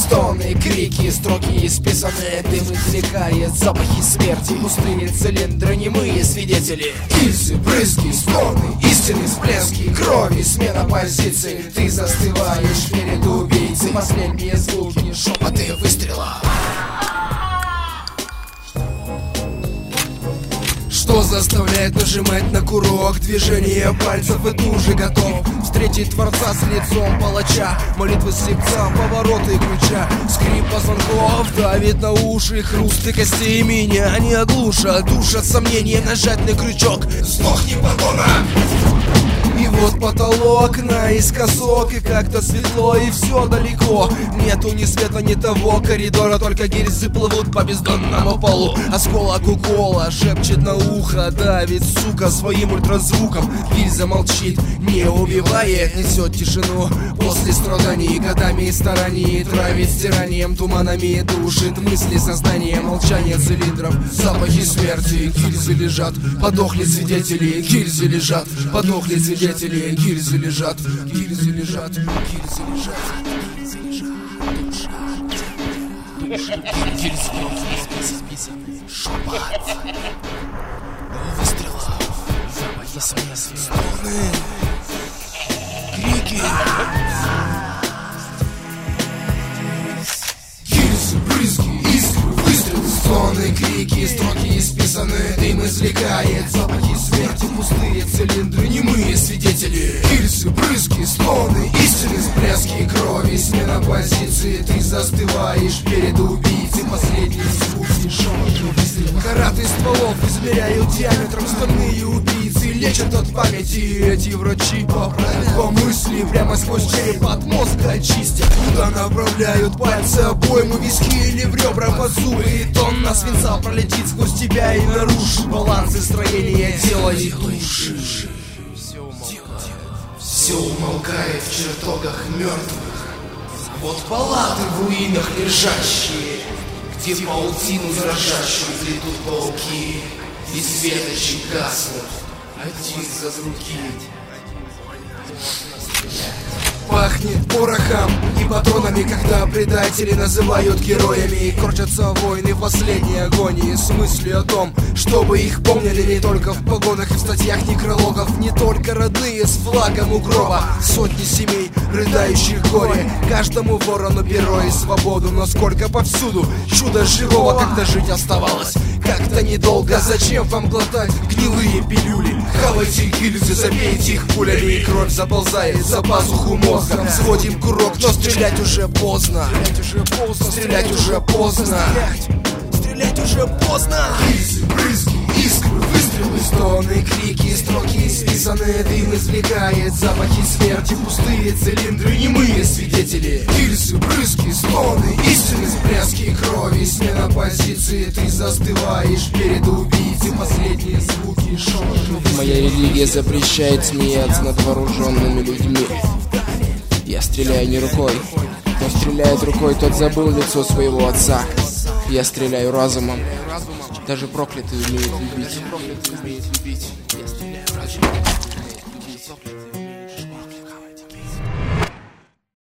Стоны, крики, строки исписанные, дым извлекает запахи смерти. Пустые цилиндры, немые свидетели. Гильзы, брызги, стоны, истинные всплески крови, смена позиций. Ты застываешь перед убийцей. Последние звуки, шепоты выстрела. Что заставляет нажимать на курок? Движение пальцев, и ты уже готов встретить Творца с лицом палача. Молитвы слепца, повороты ключа. Скрип позвонков давит на уши. Хрусты костей меня не оглушат. Душат сомнения, нажать на крючок. Сдохни, подонок! И вот потолок наискосок, и как-то светло, и все далеко. Нету ни света, ни того коридора, только гильзы плывут по бездонному полу. Осколок укола шепчет на ухо, давит, сука, своим ультразвуком. Гильза молчит, не убивает, несет тишину после страданий, годами и стараний. Травит стиранием, туманами душит мысли, сознание, молчание цилиндров, запахи смерти. Гильзы лежат, подохли свидетели, гильзы лежат, подохли свидетели. Гильзы лежат, гильзы лежат, гильзы лежат, гильзы лежат, гильзы списаны, шепот выстрелов, запахи смерти, стоны, крики. Гильзы, брызги, искры, выстрелы, стоны, крики, строки исписаны, дым извлекает запахи смерти. Пустые цилиндры, немые свидетели. Гильзы, брызги, стоны, истинные всплески крови, смена позиции. Ты застываешь перед убийцей. Последние звуки, шепот выстрела. Караты стволов измеряют диаметром. Стальные убийцы лечат от памяти. Эти врачи поправят по мысли. Прямо сквозь череп от мозга очистят. Куда направляют пальцы, обойму, виски или в ребра под зубы. И тонна свинца пролетит сквозь тебя и нарушит баланс и строение тела и души. Все умолкает в чертогах мертвых. Вот палаты в руинах лежащие, где паутину дрожащую плетут пауки, и светочи гаснут один за другим. Пахнет порохом и патронами, когда предатели называют героями. И корчатся войны в последней агонии с мыслью о том, чтобы их помнили не только в погонах и в статьях некрологов. Не только родные с флагом у гроба, сотни семей, рыдающих горе. Каждому ворону перо и свободу, но сколько повсюду чудо живого. Когда жить оставалось как-то недолго, зачем вам глотать гнилые пилюли? Хавайте гильзы, забейте их пулями, и кровь заползает за пазуху мозга. Сводим курок, но стрелять уже поздно. Стрелять уже поздно. Стрелять уже поздно. Гильзы, брызги, искры, выстрелы, стоны, крики, строки исписаны, дым извлекает запахи смерти. Пустые цилиндры, немые свидетели. Гильзы, брызги, стоны, истинные всплески крови, смена позиции. Ты застываешь перед убийцей. Последние звуки, шепот. Моя религия запрещает смеяться над вооруженными людьми. Я стреляю не рукой. Кто стреляет рукой, тот забыл лицо своего отца. Я стреляю разумом. Даже проклятый умеет любить. Я стреляю разумом.